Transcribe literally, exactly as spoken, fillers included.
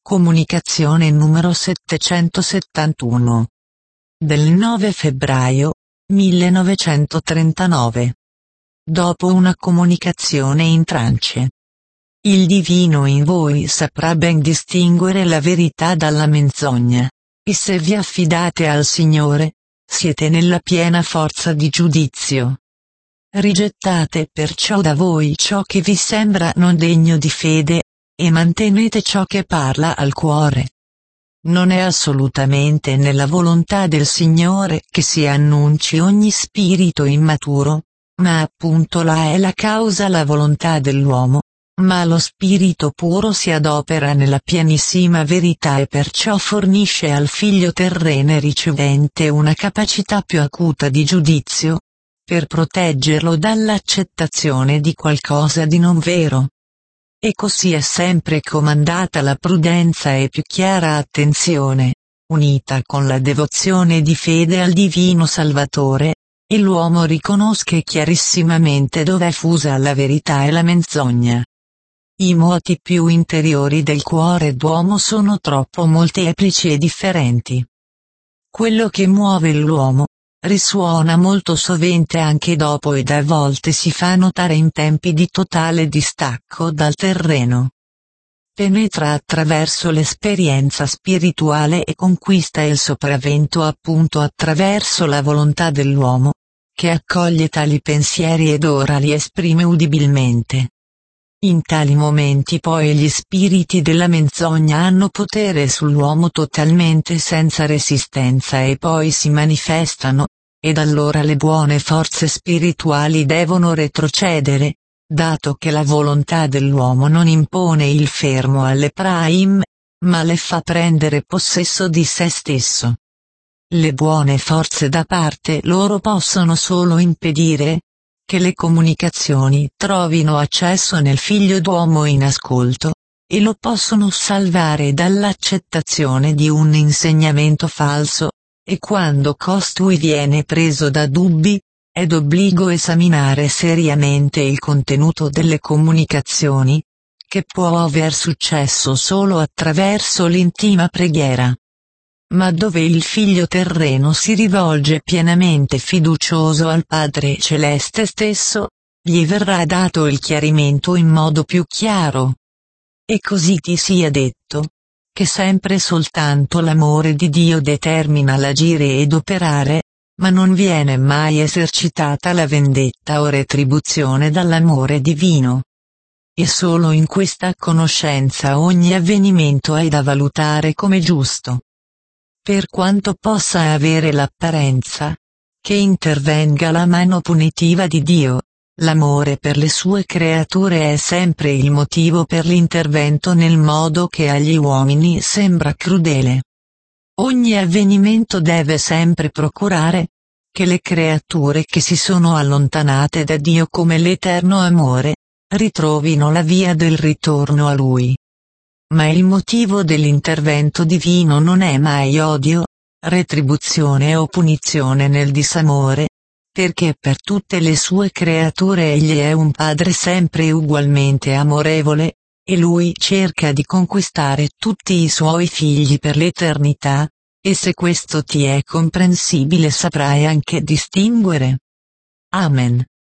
Comunicazione numero settecentosettantuno. Del nove febbraio millenovecentotrentanove. Dopo una comunicazione in trance. Il divino in voi saprà ben distinguere la verità dalla menzogna, e se vi affidate al Signore, siete nella piena forza di giudizio. Rigettate perciò da voi ciò che vi sembra non degno di fede, e mantenete ciò che parla al cuore. Non è assolutamente nella volontà del Signore che si annunci ogni spirito immaturo, ma appunto là è la causa la volontà dell'uomo, ma lo spirito puro si adopera nella pienissima verità e perciò fornisce al figlio terreno ricevente una capacità più acuta di giudizio, per proteggerlo dall'accettazione di qualcosa di non vero. E così è sempre comandata la prudenza e più chiara attenzione, unita con la devozione di fede al Divino Salvatore, e l'uomo riconosca chiarissimamente dov'è fusa la verità e la menzogna. I moti più interiori del cuore d'uomo sono troppo molteplici e differenti. Quello che muove l'uomo risuona molto sovente anche dopo ed a volte si fa notare in tempi di totale distacco dal terreno. Penetra attraverso l'esperienza spirituale e conquista il sopravvento appunto attraverso la volontà dell'uomo, che accoglie tali pensieri ed ora li esprime udibilmente. In tali momenti poi gli spiriti della menzogna hanno potere sull'uomo totalmente senza resistenza e poi si manifestano, ed allora le buone forze spirituali devono retrocedere, dato che la volontà dell'uomo non impone il fermo alle praim, ma le fa prendere possesso di se stesso. Le buone forze da parte loro possono solo impedire che le comunicazioni trovino accesso nel figlio d'uomo in ascolto, e lo possono salvare dall'accettazione di un insegnamento falso, e quando costui viene preso da dubbi, è d'obbligo esaminare seriamente il contenuto delle comunicazioni, che può aver successo solo attraverso l'intima preghiera. Ma dove il figlio terreno si rivolge pienamente fiducioso al Padre Celeste stesso, gli verrà dato il chiarimento in modo più chiaro. E così ti sia detto, che sempre soltanto l'amore di Dio determina l'agire ed operare, ma non viene mai esercitata la vendetta o retribuzione dall'amore divino. E solo in questa conoscenza ogni avvenimento è da valutare come giusto. Per quanto possa avere l'apparenza che intervenga la mano punitiva di Dio, l'amore per le sue creature è sempre il motivo per l'intervento nel modo che agli uomini sembra crudele. Ogni avvenimento deve sempre procurare che le creature che si sono allontanate da Dio come l'eterno amore, ritrovino la via del ritorno a Lui. Ma il motivo dell'intervento divino non è mai odio, retribuzione o punizione nel disamore, perché per tutte le sue creature egli è un padre sempre ugualmente amorevole, e lui cerca di conquistare tutti i suoi figli per l'eternità, e se questo ti è comprensibile saprai anche distinguere. Amen.